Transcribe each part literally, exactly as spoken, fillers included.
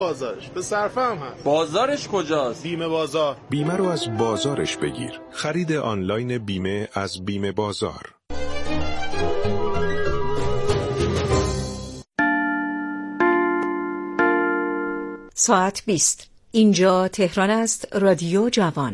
بازارش به صرفه هم هست. بازارش کجاست؟ بیمه بازار. بیمه رو از بازارش بگیر. خرید آنلاین بیمه از بیمه بازار. ساعت بیست. اینجا تهران است. رادیو جوان.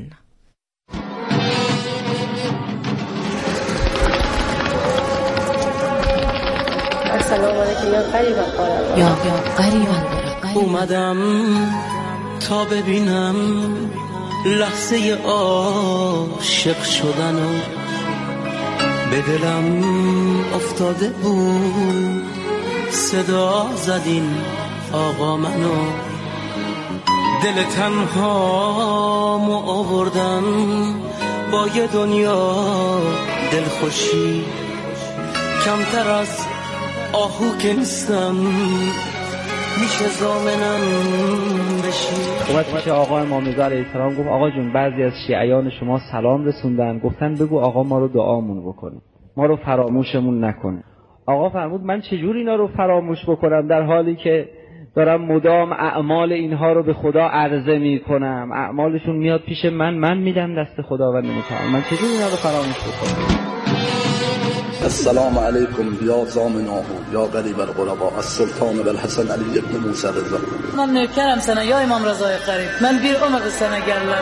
السلام علیکم یا قریبا یا یا قریبا اومدم تا ببینم لحظه عاشق شدن و به دلم افتاده بود صدا زدین آقا منو دل تنهامو آوردم با یه دنیا دلخوشی کمتر از آهو که نیستم میشه زامنم بشی. اومد میشه آقا امام رضا علیه السلام گفت آقا جون بعضی از شیعیان شما سلام رسوندن گفتن بگو آقا ما رو دعامون بکنه ما رو فراموشمون نکنه. آقا فرمود من چجور اینا رو فراموش بکنم در حالی که دارم مدام اعمال اینها رو به خدا عرضه میکنم، اعمالشون میاد پیش من، من میدم دست خداوند متعال، من چجور اینا رو فراموش بکنم؟ السلام علیکم یا زامناه یا غریب الغرباء السلطان بالحسن علی ابن موسی رضا. من نوکرم سنه یا امام رضای قریب، من بیر عمر سنه گرلم.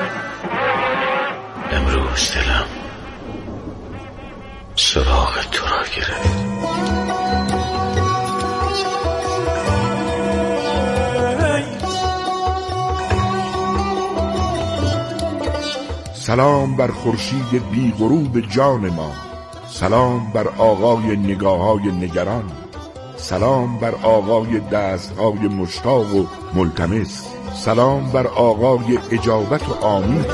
امروز دلم سراغ تو را گرفت. سلام بر خورشید بی غروب جان ما، سلام بر آقای نگاه‌های نگران، سلام بر آقای دست‌های مشتاق و ملتمس، سلام بر آقای اجابت و آمین.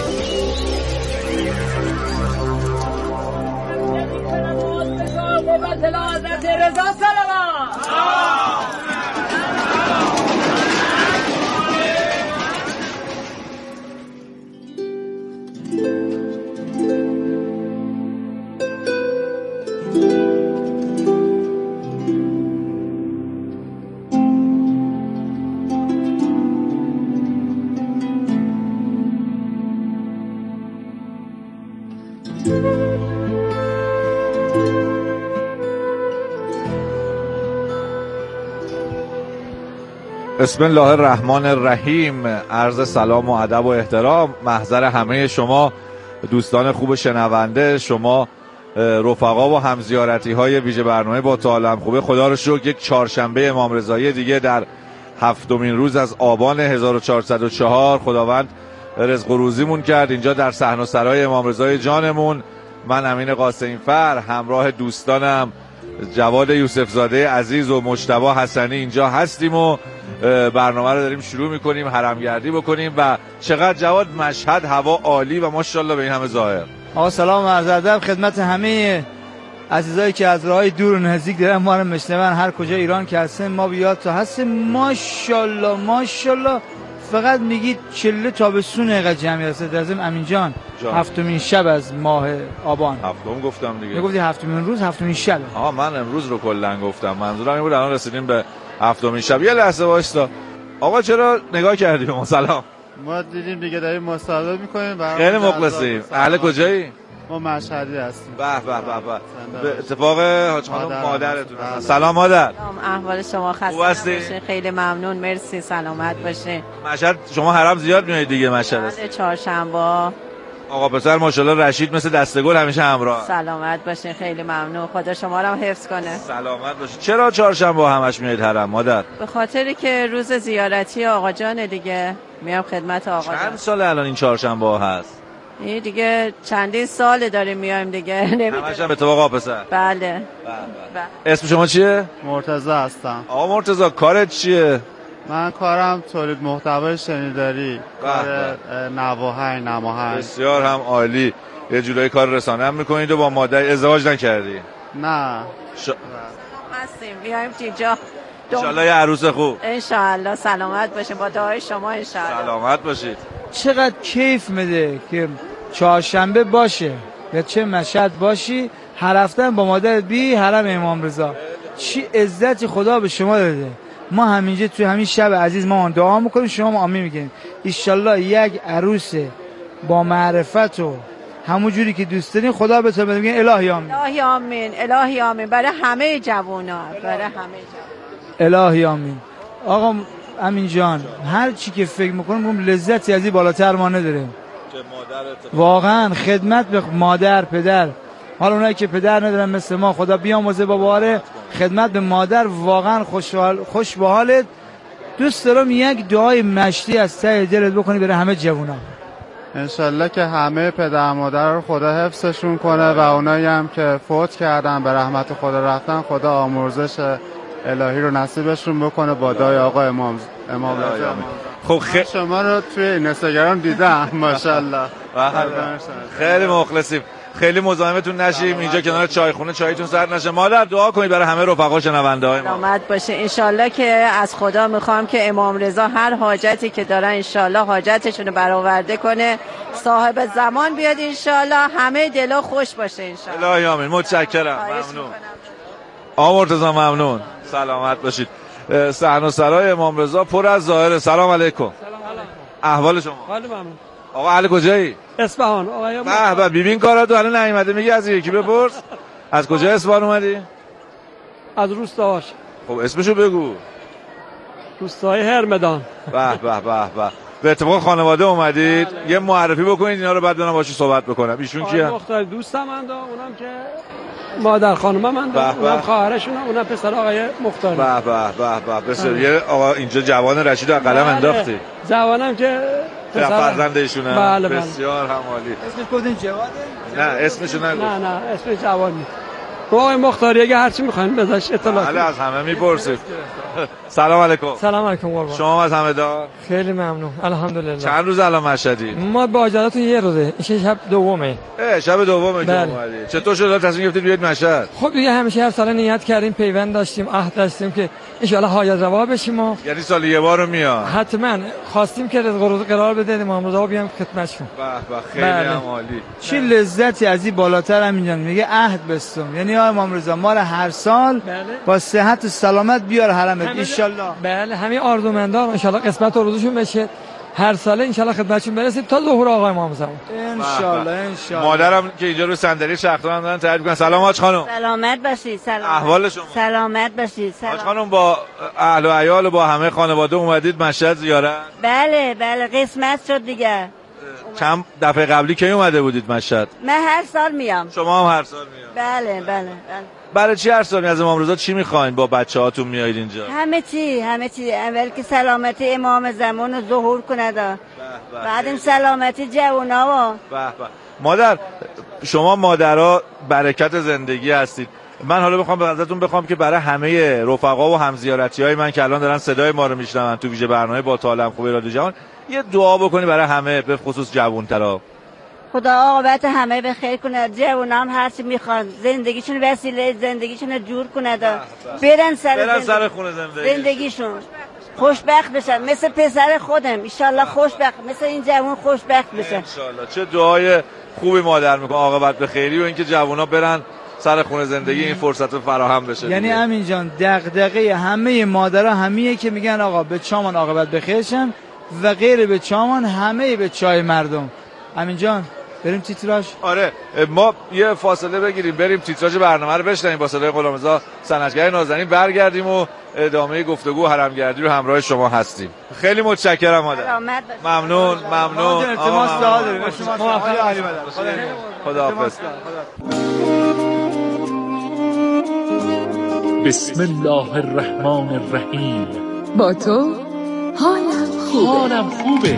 بسم الله الرحمن الرحیم. عرض سلام و ادب و احترام محضر همه شما دوستان خوب شنونده، شما رفقا و همزیارتی های ویژه برنامه با تو عالم خوبه. خدا رو شکر یک چهارشنبه امام رضایی دیگه در هفتمین روز از آبان هزار و چهارصد و چهار خداوند رزق و روزیمون کرد اینجا در صحن و سرای امام رضای جانمون. من امین قاسمی فر همراه دوستانم جواد یوسف زاده عزیز و مجتبی حسنی اینجا هستیم و برنامه رو داریم شروع میکنیم، حرمگردی بکنیم. و چقدر جواد مشهد هوا عالی و ماشاءالله به این همه ظاهر. آقا سلام و عرض ادب خدمت همه عزیزایی که از راهای دور و نزدیک دارن ما رو میشنون، هر کجا ایران که هستن ما بیاد تا هستیم. ماشاءالله ماشاءالله فقط میگید چله تابستون اینقدر جمعی هست. در ضمن امین جان هفتمین شب از ماه آبان. هفتم گفتم دیگه. میگفتی هفتمین روز هفتمین شب. آها من امروز رو کلا گفتم، منظورم این بود الان رسیدیم به هفتمین شب. یه لحظه وایستا آقا، چرا نگاه کردی به ما؟ سلام. ما دیدیم دیگه داریم مصاحبه میکنیم. خیلی مخلصیم. اهل کجایی؟ ما مشهدی هستیم. به به به به. اتفاق حاج خانم مادرتون. سلام مادر. سلام، احوال شما خسته نباشین؟ خیلی ممنون، مرسی، سلامت باشین. مشهد شما حرم زیاد میایید دیگه مشهد؟ بله، چهارشنبه. آقا پسر ماشاءالله رشید مثل دستگل همیشه همراه. سلامت باشین، خیلی ممنون، خدا شما رو هم حفظ کنه. سلامت باشین. چرا چهارشنبه همش میایید حرم مادر؟ به خاطری که روز زیارتی آقا جان دیگه، میام خدمت آقا جان. چند سال الان این چهارشنبه هست؟ این دیگه چندین سال داریم میایم دیگه. همش هم اتفاق آقا پسر. بله. بله. اسم شما چیه؟ مرتضی هستم. آقا مرتضی کارت چیه؟ من کارم تولید محتوای شنیداری، کار نواهنگ نماهنگ. بسیار هم عالی. یه جورایی کار رسانه هم میکنید و با مادر ازدواج نکردی؟ نه ش... هستیم بیایم اینجا انشالله یه عروس خوب. انشالله سلامت باشین، با دعای شما انشالله. سلامت باشید. چقدر کیف میده که چهارشنبه باشه یا چه مشهد باشی هر هفته با مادرت بی حرم امام رضا. چی عزتی خدا به شما داده. ما همینجا توی همین شب عزیز ما دعا میکنیم، شما آمین میگین. ایشالله یک عروس با معرفت و همون جوری که دوست دارین خدا بهتون بده. میگن الهی آمین. الهی آمین. الهی آمین برای همه جوانا، برای همه جوان. الهی آمین. آقا امین جان هر چی که فکر میکنم لذتی از این بالاتر ما نداریم. واقعا خدمت به مادر پدر، حالا اونایی که پدر ندارن مثل ما خدا بیامرزه باباره، خدمت به مادر واقعا خوشحال خوش به حالت. دوست دارم یک دعای مشتی از ته دلت بکنی برای همه جوونا. انشالله که همه پدر مادر رو خدا حفظشون کنه و اونایی هم که فوت کردن به رحمت خدا رفتن خدا آمرزش الهی رو نصیبشون بکنه با دعای آقا امام امام رضا. خب خیلی شما رو توی اینستاگرام دیدم ماشاءالله. خیلی مخلصیم. خیلی مزاحمتون نشیم اینجا کنار چایخونه چایتون سرد نشه. مادر دعا کنید برای همه رفقا شنونده های ما. سلامت باشه انشالله. که از خدا میخوام که امام رضا هر حاجتی که دارن انشالله حاجتشون رو برآورده کنه، صاحب زمان بیاد انشالله، همه دلا خوش باشه انشالله. الهی آمین. متشکرم. ممنون. آقا مرتضی ممنون. سلامت باشید. صحن و سرای امام رضا پر از ظاهره. سلام علیکم. سلام علیکم. احوال شما؟ حال ممنون. آقا اهل کجایی؟ اصفهان. آقا به به ببین کاراتو الان نیومده میگی از یکی بپرس. از کجا اصفهان اومدی؟ از روستاش. خب اسمشو بگو. روستای هرمدان. به به به به. به اتفاق خانواده اومدید. یه معرفی بکنید اینا رو بعد برام باشی صحبت بکنم. ایشون کیه؟ مختار دوستم اند، اونم که مادر خانومم اند، اونم خواهرشونه، اونم پسر آقای مختار. به به به به. بسیار. یه آقا اینجا جوان رشید رو قلم انداختی. جوانم که پسر فرزند ایشونه. بله بله. بسیار همالی. اسمش کدوم جواده؟ نه اسمشو نگو. نه نه اسمش جواد نیست. آقای مختاری اگه هر چی میخواین بذارش اطلاع بله از همه میپرسید. سلام علیکم. سلام علیکم قربان. شما از همه دار؟ خیلی ممنون الحمدلله. چند روز الان مشهدی؟ ما با اجازهتون یه روزه. این شب دومه. اه شب دومه که اومدید. چطور شد تصمیم گرفتید بیاید مشهد؟ خب دیگه همیشه هر سال نیت کردیم، پیوند داشتیم، عهد داشتیم که ان شاء الله حاجت روا بشیم و یعنی سال یه بار میاد. حتما خواستیم که رزق روز قرار بدید امام رضا بیام خدمتشون. به به خیلی هم عالی. چه لذتی از این بالاتر هم اینجا میگه عهد بستم. یعنی آقا امام رضا ما رو هر سال بله. با صحت و سلامت بیار حرمت ان شاء الله. بله همه آرزومندان ان شاء الله قسمت و روزشون بشه، هر ساله ان شاء الله خدمتشون برسیم تا ظهور آقا امام زمان ان شاء الله. ان شاء الله. مادرم که اینجا رو صندلی شخصان دارن تعریف کنن. سلام حاج خانم. سلامت باشید. سلام. احوال شما؟ سلامت باشید. سلام. حاج خانم با اهل و عیال و با همه خانواده اومدید مشهد زیارت؟ بله بله قسمت شد دیگه. چند دفعه قبلی کی اومده بودید مشهد؟ من هر سال میام. شما هم هر سال میام. بله بله بله. برای چی هر سال از امام رضا چی میخواین با بچه‌هاتون میایید اینجا؟ همه چی همه چی. اول که سلامتی امام زمان رو ظهور کنه دا. بعدم سلامتی جوانا و به به. مادر شما مادرها برکت زندگی هستید. من حالا بخوام ازتون بخوام که برای همه رفقا و همزیارتی‌های من که الان دارن صدای ما رو میشنون تو ویژه برنامه با طالب خوبه رادیو جوان یه دعا بکنی برای همه به خصوص جوان‌ترا. خدا عاقبت همه به خیر کنه. جوونا هم هر چی میخوان زندگیشون وسیله زندگیشون جور کنه دا. برن سر برن زندگی. سر خونه زندگی. زندگیشون خوشبخت بشن مثل پسر خودم ان شاء الله. خوشبخت مثل این جوان خوشبخت بشن ان شاء الله. چه دعای خوبی مادر میکنه عاقبت به خیری و اینکه جوونا برن سر خونه زندگی این فرصت فراهم بشه. یعنی امین جان دغدغه همه مادرها همیه که میگن آقا به چامان عاقبت بخیر شن و غیر به چامان همه به چای مردم. امین جان بریم تیتراژ. آره ما یه فاصله بگیریم بریم تیتراژ برنامه رو بشنویم با صدای غلامرضا صنعتگر نازنین، برگردیم و ادامه گفتگو حرمگردی رو همراه شما هستیم. خیلی متشکرم مادر. ممنون ممنون. التماس دعا داریم. خداحافظ. بسم الله الرحمن الرحیم. با تو حالم خوبه. حالم خوبه.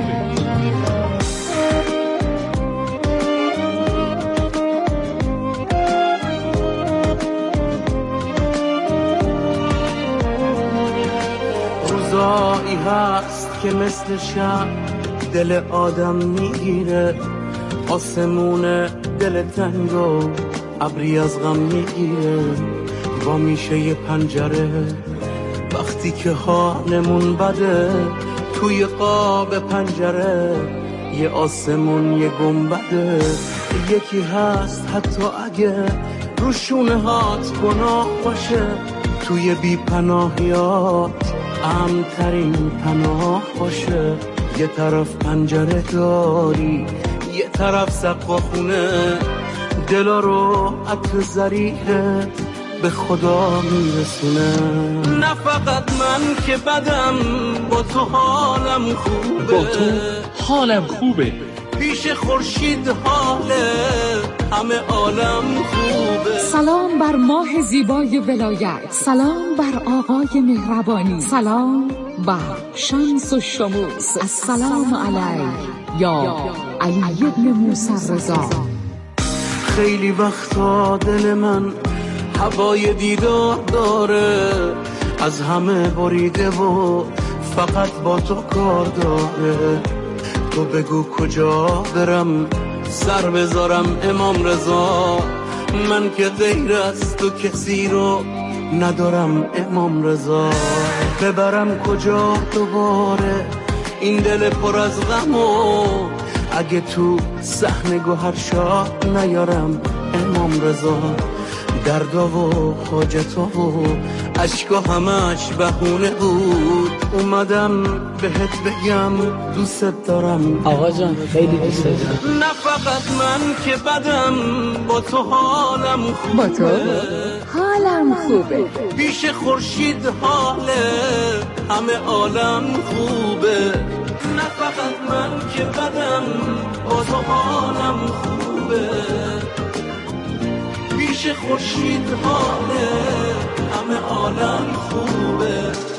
روزایی هست که مثل شب دل آدم میگیره، آسمون دل تنگ و ابری از غم میگیره. با میشه یه پنجره وقتی که حالمون بده، توی قاب پنجره یه آسمون یه گنبده. یکی هست حتی اگه روشونه هات گناه باشه، توی بی پناهیات امن‌ترین پناه باشه. یه طرف پنجره داری، یه طرف سقف خونه، دلا رو عطر زریحه به خدا میرسونه. نه فقط من که بدم، با تو حالم خوبه، با تو حالم خوبه. پیش خورشید حاله همه عالم خوبه. سلام بر ماه زیبای ولایت، سلام بر آقای مهربانی، سلام بر شمس و شموس. السلام علیک یا علی ابن موسی رضا. خیلی وقتا دل من هوای دیدار داره، از همه بریده و فقط با تو کار داره. تو بگو کجا برم سر بذارم امام رضا، من که غیر از تو کسی رو ندارم امام رضا. ببرم کجا دوباره این دل پر از غمو، اگه تو صحن گوهر شاه نیارم امام رضا. دردا و حاجتا و عشقا همش بهونه بود، اومدم بهت بگم دوست دارم آقا جان، خیلی دوست دارم. نه فقط من که بدم، با تو حالم خوبه، با تو حالم خوبه. پیش خورشید حاله همه عالم خوبه. نه فقط من که بدم، با تو حالم خوبه، پیش خورشید حاله همه عالم خوبه.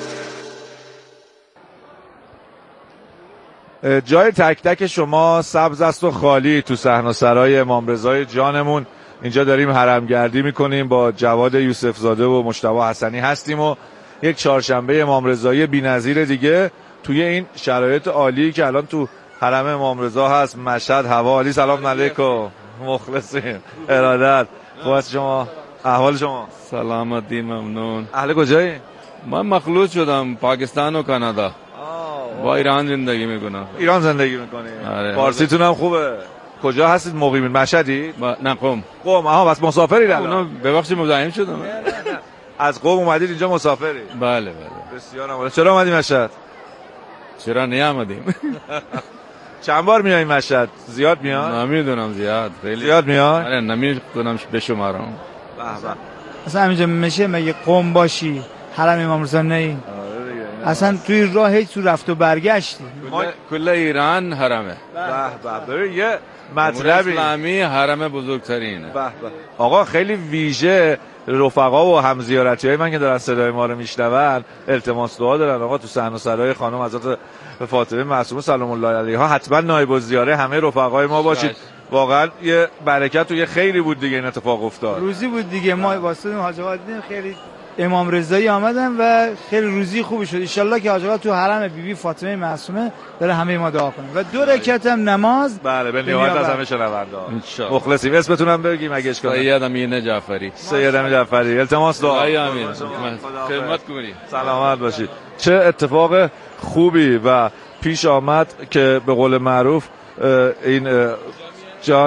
جای تک تک شما سبز است و خالی تو صحنه‌سرای امام رضای جانمون. اینجا داریم حرمگردی میکنیم، با جواد یوسف زاده و مجتبی حسنی هستیم و یک چهارشنبه امام رضایی بی‌نظیر دیگه توی این شرایط عالی که الان تو حرم امام رضا هست. مشهد هوا عالی. سلام علیکم، مخلصیم، ارادت. خوب شما؟ احوال شما؟ سلامتی، ممنون. اهل کجایی؟ من مخلوط شدم پاکستان و کانادا. با ایران زندگی میکنم. ایران زندگی میکنی؟ آره. فارسیتون هم خوبه. کجا هستید؟ مقیمین؟ مشهدی؟ با... نه قم. قم. آها، بس مسافرید الان؟ اونا ببخشید مزاحم شدم. از قم اومدید اینجا مسافری؟ بله بله. بسیار عالی. چرا اومدی مشهد؟ چرا نیامدیم؟ چند بار میای مشهد؟ زیاد میاد؟ نمیدونم، زیاد خیلی زیاد میاد؟ آره نمیدونم بشمارم. به به. اصلا همینجا میشه مگه قم باشی حرم امام رضا نی؟ اصلا توی راه هیچ تو رفت و برگشتی. کل ایران حرمه. به به. ببین یه مطلبی اسلامی حرم بزرگترینه. به به. آقا خیلی ویژه رفقا و همزیارتی های من که دارن صدای ما رو میشنون التماس دعا دارن. آقا تو صحن و سرای خانم حضرت فاطمه معصومه سلام الله علیها حتما نایب الزیاره همه رفقای ما باشید. واقعا یه برکت و یه خیری بود دیگه این اتفاق افتاد. روزی بود دیگه. ما واسه حاج آقا دیدیم خیلی امام رضایی آمدن و خیلی روزی خوبی شد. ان شاءالله که حاج آقا تو حرم بی بی فاطمه معصومه بره همه ما دعا کنیم و دو رکعت هم نماز. بله به نیابت از همه شنوندا مخلصیم. اسمتونم بگیم اگه اشکال نداره. سید امین جعفری. سید امین جعفری. التماس دعا. امین. خدمت کنید. سلامت باشید. چه اتفاق خوبی و پیش آمد که به قول معروف این جان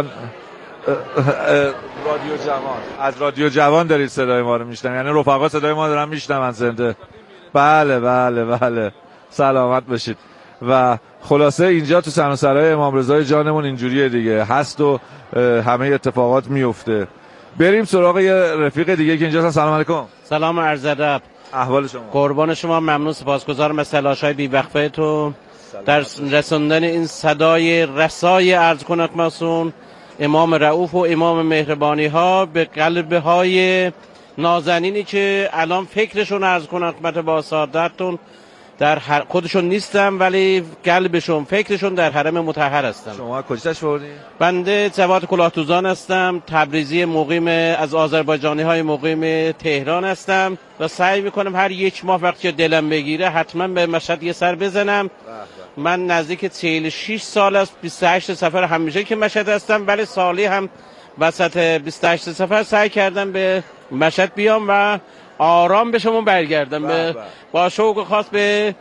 رادیو جوان، از رادیو جوان دارید صدای ما رو میشنوید، یعنی رفقا صدای ما دارن میشنون زنده. بله بله بله. سلامت باشید. و خلاصه اینجا تو صحن و سرای امام رضای جانمون اینجوریه دیگه، هست و همه اتفاقات میفته. بریم سراغ یه رفیق دیگه که اینجاست. سلام علیکم. سلام و عرض ادب. احوال شما؟ قربان شما، ممنون، سپاسگزارم از تلاش‌های بی‌وقفه تو در رساندن این صدای رسای عرض کنک مسون امام رؤوف و امام مهربانی ها به قلب های نازنینی که الان فکرشون عرض کنم خدمت با سعادتتون در هر... خودشون نیستم ولی قلبشون فکرشون در حرم مطهر هستم. شما کجا تشریف آوردین؟ بنده جواد کلاهتوزان هستم، تبریزی مقیم از آذربایجانی های مقیم تهران هستم و سعی میکنم هر یک ماه وقتی دلم بگیره حتما به مشهد یه سر بزنم. من نزدیک چهل و شش سال است، بیست و هشت سفر همیشه که مشهد هستم، ولی سالی هم وسط بیست و هشت سفر سعی کردم به مشهد بیام و آرام به شما برگردم. به با شوق خاص به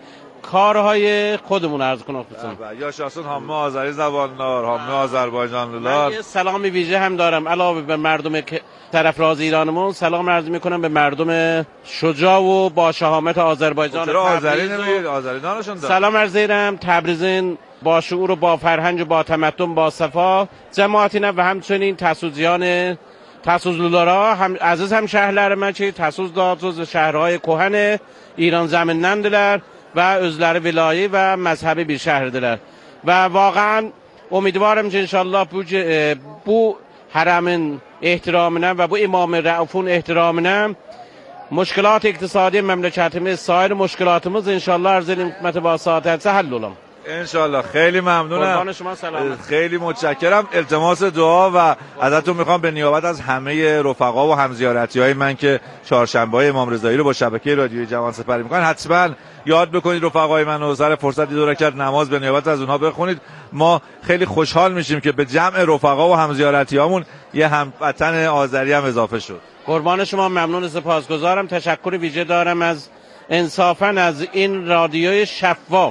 کارهای خودمون عرض کنم. یا شاسون حامه آذری زباندار، حامه آذربایجان لولار. من سلام ویژه هم دارم علاوه به مردم طرفراز ایرانمون، سلام عرض میکنم به مردم شجاع و با شهامت آذربایجان. چرا آذری نمیگید؟ آذری دانشون دارم. سلام عرض می‌کنم تبریزین با شعور و با فرهنگ و با تمدن با صفا cemaatine و همچنین تسوزیان تسوزلولارا هم aziz həmşəhərlərimə ki, təsuz dağcız şəhərهای کهن ایران زمینindədirlər və özləri vilayi və məzhəbi bir şəhərdirlər. Və واقعا امیدوارم که انشالله bu bu hərəmin ehtiramına və bu İmam Raufun ehtiramına مشکلات اقتصادی مملکتimiz سایر مشکلاتımız انشالله عرض خدمت با سعادت حل olam. انشالله. خیلی ممنونم. قربان شما سلامت. خیلی متشکرم. التماس دعا و ازتون میخوام به نیابت از همه رفقا و همزیارتی های من که چهارشنبه های امام رضایی رو با شبکه رادیوی جوان سپری میکنن حتما یاد بکنید رفقای من و سر فرصت دو رکعت نماز به نیابت از اونها بخونید. ما خیلی خوشحال میشیم که به جمع رفقا و همزیارتی هامون یه هموطن آذری هم اضافه شد. قربان شما ممنون سپاسگزارم. تشکر ویژه دارم از انصافا از این رادیوی شفاف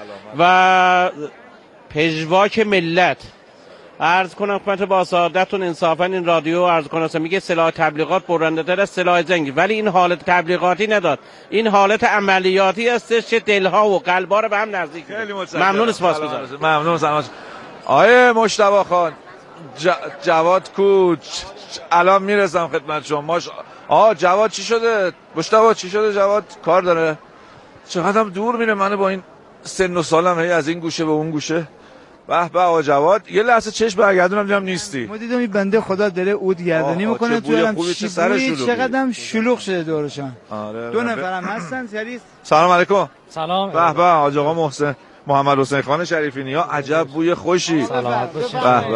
و پژواک ملت. عرض کنم خدمت با سعادتتون انصافا این رادیو عرض کنم میگه سلاح تبلیغات برنده تر از سلاح جنگی، ولی این حالت تبلیغاتی نداد، این حالت عملیاتی هستش که دلها و قلبها رو به هم نزدیک. خیلی متشکرم. ممنون سپاسگزارم. ممنون سلام. آیه مجتبی خان ج... جواد کوچ الان میرسم خدمت شما. آه جواد چی شده؟ مجتبی چی شده جواد؟ کار داره؟ چقدرم دور میره منو با این سن و سالم هی از این گوشه به اون گوشه. به به آقا جواد یه لحظه چشم برگردونم دیدم نیستی. ما دیدم این بنده خدا داره عود گردنی میکنه تو هم چی چقدرم شلوغ شده دورشان. آره دو نفرم هستن سریع. سلام علیکم. سلام. به به حاج آقا محسن محمد حسین خان شریفی نیا عجب بوی خوشی. سلامت باشید.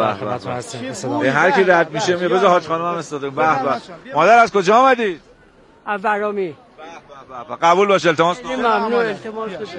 به به. هر کی رد میشه میگه بذار حاج خانم هم استاده. به به. مادر از کجا آمدید؟ از برامی. به به. قبول باشه التماس. ممنون التماس بشه.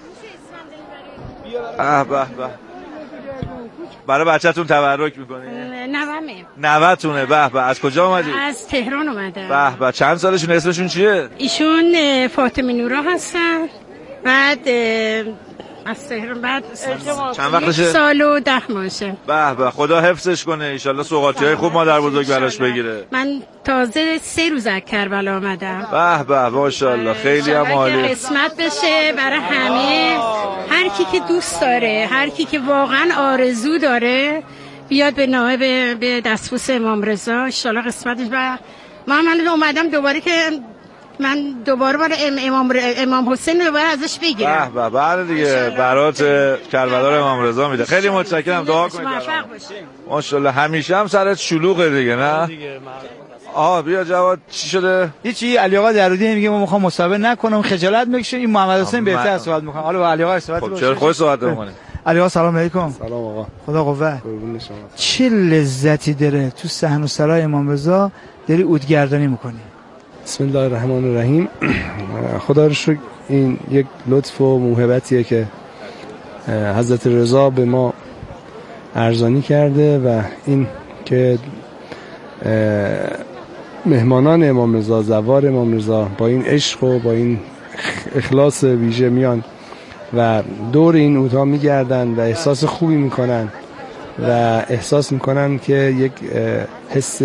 به به به. برای بچه‌تون تبرک می‌کنی؟ نوامه. نواتونه. به به. از کجا اومدید؟ از تهران اومدم. به به. چند سالشون؟ اسمشون چیه؟ ایشون فاطمه نورا هستن. بعد از تهران بعد چند وقتشه؟ سال و ده ماهشه. به به. خدا حفظش کنه ان شاءالله سوغاتی‌های خوب مادر بزرگ براش بگیره. من تازه سه روز از کربلا اومدم. به به ماشاءالله خیلی هم عالی. قسمت بشه برای همه، هر کی که دوست داره، هر کی که واقعا آرزو داره بیاد به نامه به, به دستبوس امام رضا ان شاءالله قسمتش. و من من اومدم دوباره که من دوباره برای امام امام حسین دوباره ازش بگیرم. به به. بعد دیگه برات کربلا امام رضا میده. خیلی متشکرم. دعا کنید ماشاءالله. همیشه هم سرت شلوغه دیگه نه؟ آها بیا جواد چی شده؟ هیچی. علی آقا درودی میگه ما میخوام مسابقه نکنم خجالت میکشه. این محمد حسین بهتر صحبت میکنه. حالا با علی آقا صحبت باشه. چرا خودت صحبت میکنی؟ علی آقا سلام علیکم. سلام آقا. خدا قوت. قربون شما. چه لذتی داره تو صحن و سرای امام رضا داری عودگردانی میکنی. بسم الله الرحمن الرحیم. خدا رو شکر این یک لطف و موهبتیه که حضرت رضا به ما ارزانی کرده و این که مهمانان امام رضا، زوار امام رضا با این عشق و با این اخلاص ویژه میان و دور این عودها میگردن و احساس خوبی میکنن و احساس میکنن که یک حس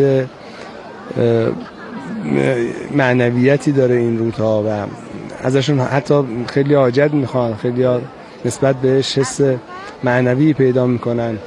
معنویتی داره این رودها و ازشون حتی خیلی حاجت میخوان، خیلی ها نسبت بهش حس معنوی پیدا میکنن،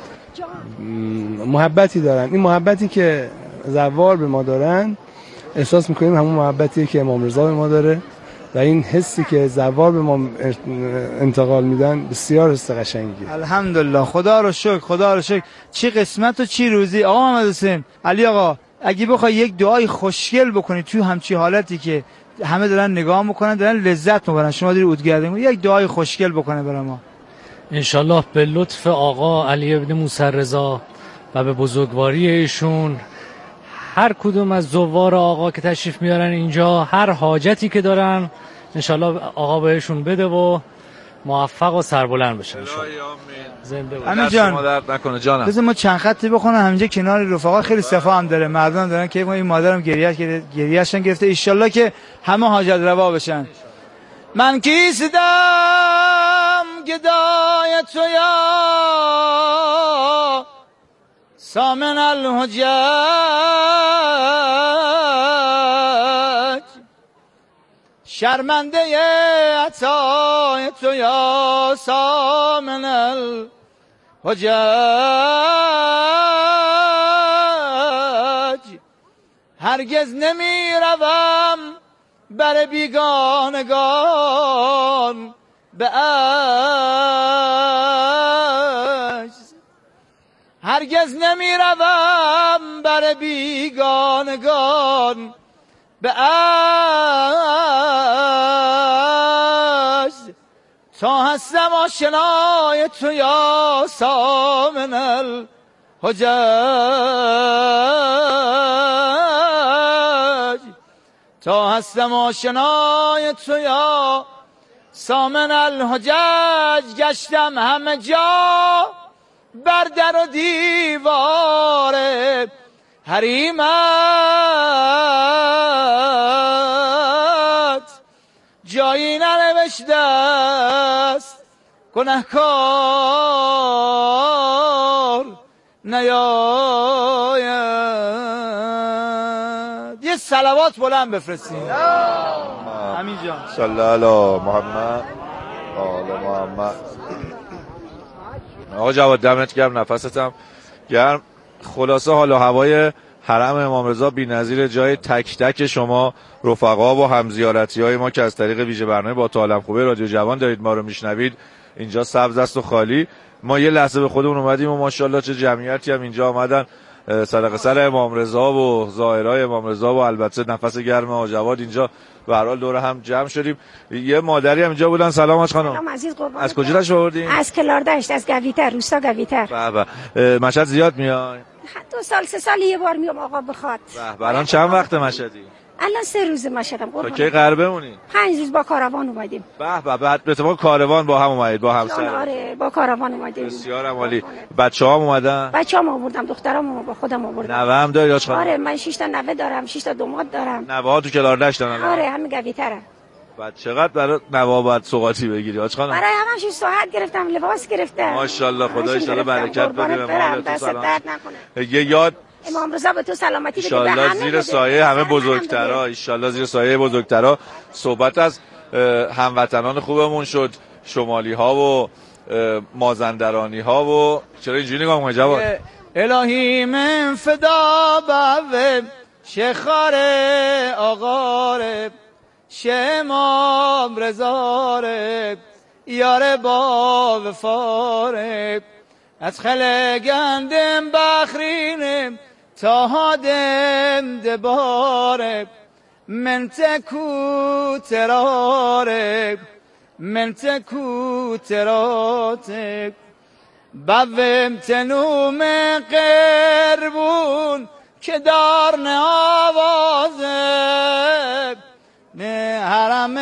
محبتی دارن. این محبتی که زوار به ما دارن احساس میکنیم همون محبتی که امام رضا به ما داره و این حسی که زوار به ما انتقال میدن بسیار حس قشنگیه. الحمدلله. خدا رو شکر. خدا رو شکر. چی قسمت و چی روزی. آقا محمد حسین، علی آقا، اگه بخوای یک دعای خوشگل بکنی تو همچی حالتی که همه دارن نگاه میکنن دارن لذت میبرن، شما داری عودگردی، یک دعای خوشگل بکنه برای ما. انشالله به لطف آقا علی ابن موسی رضا و به بزرگواری ایشون هر کدوم از زوار آقا که تشریف میارن اینجا هر حاجتی که دارن انشالله آقا بهشون بده و موفق و سربلند بشن انشالله. زنده باشن. امین جان بذار ما چند خطی بخونم همینجا کنار رفقا. خیلی صفا هم داره، مردم دارن که این مادرم گریه گریهشون گرفته، ان شاءالله که همه حاجت روا بشن. من کیستم گدای تو یا سامن الحجج شرمنده عطای تو یا سامن الحجج هرگز نمی روم بر بیگانگان به عجز هرگز نمی روم بر بیگانگان به عجز تا هستم آشنای تو یا سامن الحجج تا هستم آشنای تو یا سامن الحجج گشتم همه جا بر در و دیوار حریمت جایی ننوشته است گنهکار نیاید. یه صلوات بلند بفرستیم همین جان صلی الله محمد آل محمد. آقا جواد دمت گرم، نفستم گرم. خلاصه حال و هوای حرم امام رضا بی‌نظیر، جای تک تک شما رفقا و همزیارتی های ما که از طریق ویژه برنامه با تو حالم خوبه رادیو جوان دارید ما رو میشنوید اینجا سبز است و خالی. ما یه لحظه به خودمون اومدیم و ماشاءالله چه جمعیتی هم اینجا آمدن صدقه سر امام رضا و زائرای امام رضا و البته نفس گرم آقا جواد اینجا به هر حال دور هم جمع شدیم. یه مادری هم اینجا بودن. سلام آج خانم. سلام عزیز قربان. از کجا تشریف آوردین؟ از کلاردشت، از گویتر، روستا گویتر. به به. مشهد زیاد میای؟ دو سال سه سال یه بار میام آقا بخواد. به به. الان چند وقت مشهدی؟ الان سه روز مشهدم قربان. تا کی قرار بمونی؟ پنج روز با کاروان اومدیم. به به. بعد به اتفاق کاروان با هم اومدید با همسر؟ آره با کاروان اومدیم. بسیار عالی. بچه‌هام اومدن؟ بچه‌ام آوردم، دخترام با خودم آوردم. نوه هم داری آج خانم؟ آره من شش تا نوه دارم، شش تا داماد دارم. نوه‌ها تو کلاردشتن الان؟ آره همین گویترن. بعد چقدر برای نوه باید سوغاتی بگیری آج خانم؟ برای همش ساعت گرفتم، لباس گرفتم. ماشاءالله خدا ان شاءالله برکت بده. امام دست درد نکنه. یه یاد امام رضا به تو سلامتی بده. ان شاءالله زیر سایه همه بزرگترا، ان شاءالله زیر سایه بزرگترا. صحبت از هموطنان خوبمون شد، شمالی ها و مازندرانی ها و چرا اینجوری نگاه می‌کنی جواد؟ الهی من فدا به شخار آقاره شمام رزاره یار با وفاره از خلقندم بخرینم تا هادم دباره من تکو تراره من تکو تراته بویم تنوم قربون که دار نه آوازه نه حرم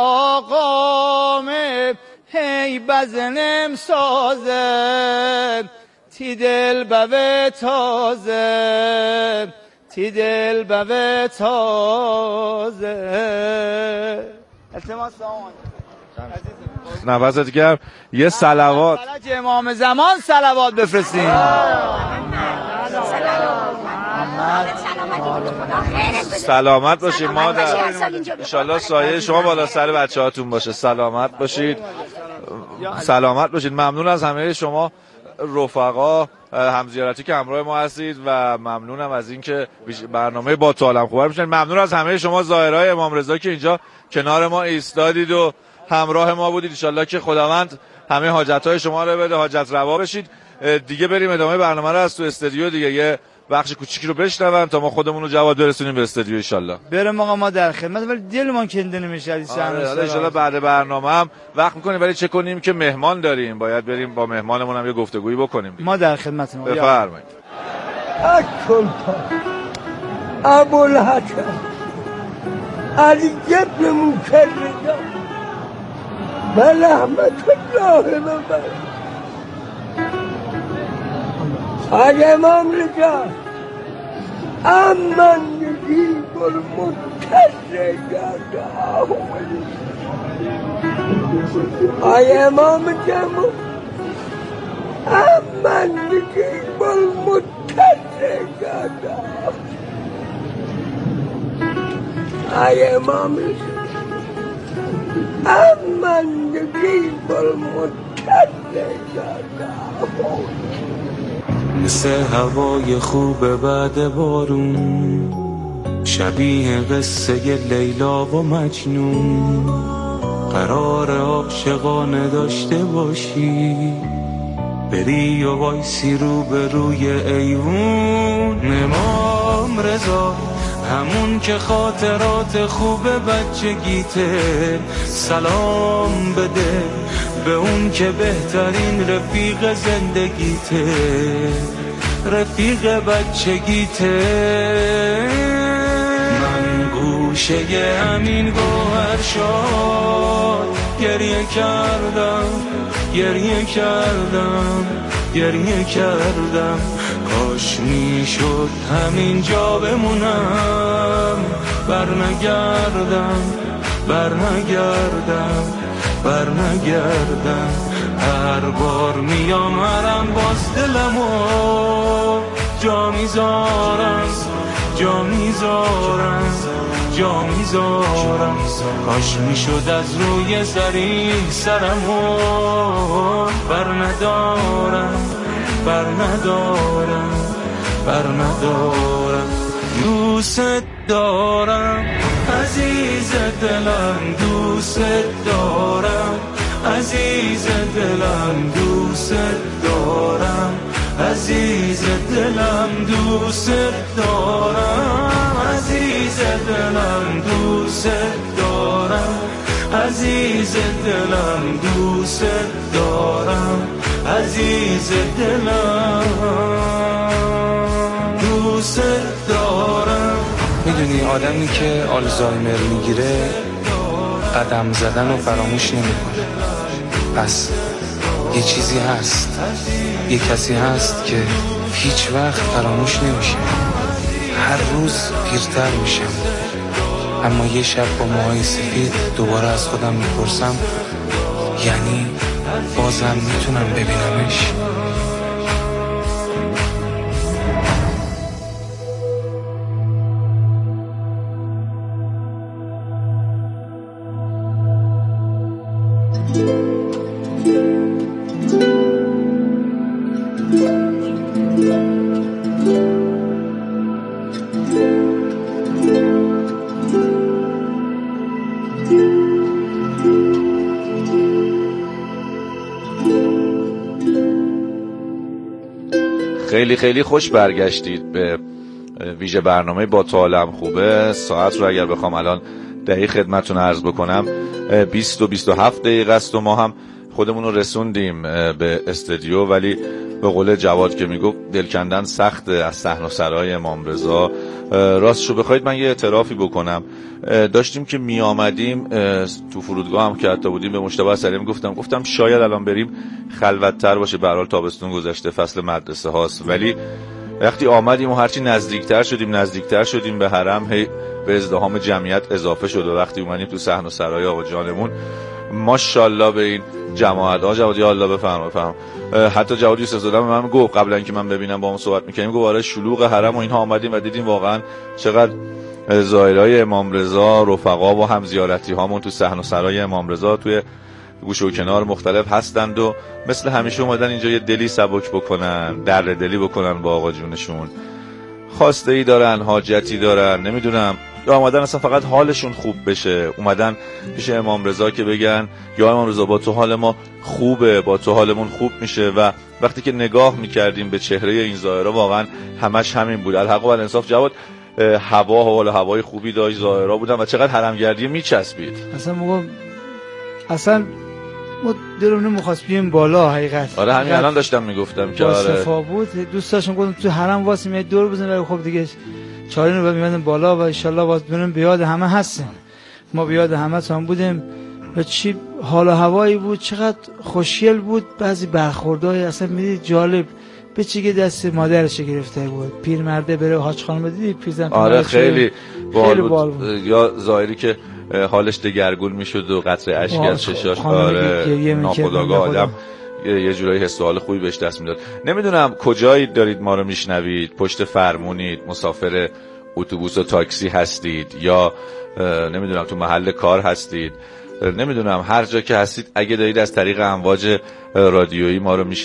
آقامه هی بزنم سازه تی دل بوه تازه تی دل بوه تازه. التماس آمان نفست گرم. یه صلوات فلج امام زمان صلوات بفرستیم. سلامت باشید مادر، انشالله سایه شما بالا سر بچه هاتون باشه. سلامت باشید، سلامت باشید. ممنون از همه شما رفقا همزیارتی که همراه ما هستید و ممنونم از اینکه برنامه با تو عالم خوبه میشن. ممنون از همه شما زائرای امام رضا که اینجا کنار ما ایستادید و همراه ما بودید. انشالله که خداوند همه حاجت‌های شما رو بده، حاجت روا بشید. دیگه بریم ادامه برنامه رو از تو استودیو دیگه یه بخش کوچیکی رو بشنون تا ما خودمون رو جواد برسونیم به استودیو ان شاء الله. بریم آقا ما در خدمت، ولی دلمون کنده نمیشه از این آره ان شاء الله بعد برنامه هم وقت می‌کنیم، ولی چه کنیم که مهمان داریم، باید بریم با مهمانمون هم یه گفتگویی بکنیم دیگه. ما در خدمتیم. بفرمایید. السلطان ابوالحسن علی ابن موسی رضا و رحمت الله وبرکاته از امام رضا امن نجیب المنتظر آی امام جمهور من نجیب المتقین آی امام من نجیب المتقین مثل هوای خوب بعد بارون، شبیه قصه لیلا و مجنون، قرار عاشقانه داشته باشی، بری و وایسی رو به روی ایوون. امام رضا همون که خاطرات خوب بچگیته، سلام بده به اون که بهترین رفیق زندگیته، رفیق بچگیته. من گوشه همین گوهر شاد گریه کردم، گریه کردم، گریه کردم. کاش میشد همین جا بمونم، برنگردم، برنگردم، برنگردم. هر بار میام هرم باز دلمو جا میذارم، جا میذارم، جا میذارم. کاش میشد از روی زری سرمو بر ندارم، بر ندارم، بر ندارم. دوست دارم عزیز دلم، دوست دارم عزیز دلم، دوست دارم عزیز دلم، دوست دارم عزیز دلم، دوست دارم عزیز دلم، دوست دارم عزیز دلم، دوست دارم. میدونی آدمی که آلزایمر میگیره قدم زدن رو فراموش نمیکنه. پس یه چیزی هست، یه کسی هست که هیچ وقت فراموش نمیشه. هر روز پیرتر میشم، اما یه شب با موهای سفید دوباره از خودم میپرسم یعنی بازم میتونم ببینمش؟ خیلی خیلی خوش برگشتید به ویژه برنامه با تو حالم خوبه. ساعت رو اگر بخوام الان دقیق خدمتتون عرض بکنم بیست و بیست و هفت دقیقه است و ما هم خودمون رو رسوندیم به استودیو، ولی به قول جواد که میگفت دل کندن سخته از صحن و سرای امام رضا. راستشو بخواید من یه اعترافی بکنم، داشتیم که می آمدیم تو فرودگاه هم که حتی بودیم به مجتبی سلیم گفتم گفتم شاید الان بریم خلوت‌تر باشه، به هر حال تابستون گذشته، فصل مدرسه هاست. ولی وقتی آمدیم و هرچی نزدیکتر شدیم نزدیکتر شدیم به حرم، هی به ازدحام جمعیت اضافه شد و وقتی اومدیم تو صحن و سرای آقا جانمون ماشاءالله به این جماعت ها جوادی الله بفرما بفرما. حتی جوادی یوسف زاده من گفت قبل اینکه من ببینم با اون صحبت می‌کردیم گفت آره شلوغ حرم و اینها آمدیم و دیدیم واقعا چقدر زائرای امام رضا، رفقا و هم زیارتی هامون تو صحن و سرای امام رضا توی گوشه و کنار مختلف هستند و مثل همیشه اومدن اینجا یه دلی سبک بکنن، در دلی بکنن با آقا جونشون. خواسته ای دارن، حاجتی دارن، نمیدونم، یا اومدن اصلا فقط حالشون خوب بشه، اومدن پیش امام رضا که بگن یا امام رضا با تو حال ما خوبه، با تو حالمون خوب میشه. و وقتی که نگاه میکردیم به چهره این زائرا واقعا همش همین بود. الحق و الانصاف جواد، هوا حال هوای خوبی داشت، زائرا بودن و چقدر حرمگردی میچسبید. اصلا موقع اصلا ما دلمون نمیخواست بیایم بالا حقیقت. آره همین الان داشتم میگفتم که آره صفا بود، دوست داشتم گفتم تو حرم واسه می دور بزنیم، ولی خب دیگه چاره رو می‌بردیم بالا و ان شاءالله باز بریم بیاد همه هستیم. ما بیاد همه تام بودیم و چی حال و هوایی بود، چقدر خوشگل بود. بعضی برخوردای اصلا میدید جالب، به چیگه دست مادرش گرفته بود، پیرمرده بره حاج خانم دیدی پیرزن. آره خیلی بال بود. بود. یا ظاهری که حالش دگرگون میشد و قطره اشکی از چشاش آره ناخودآگاه آدم یه جورایی حس و حال خوبی بهش دست میداد. نمیدونم کجایی دارید ما رو میشنوید، پشت فرمونید، مسافر اتوبوس و تاکسی هستید یا نمیدونم تو محل کار هستید، نمیدونم هر جا که هستید اگه دارید از طریق امواج رادیویی ما رو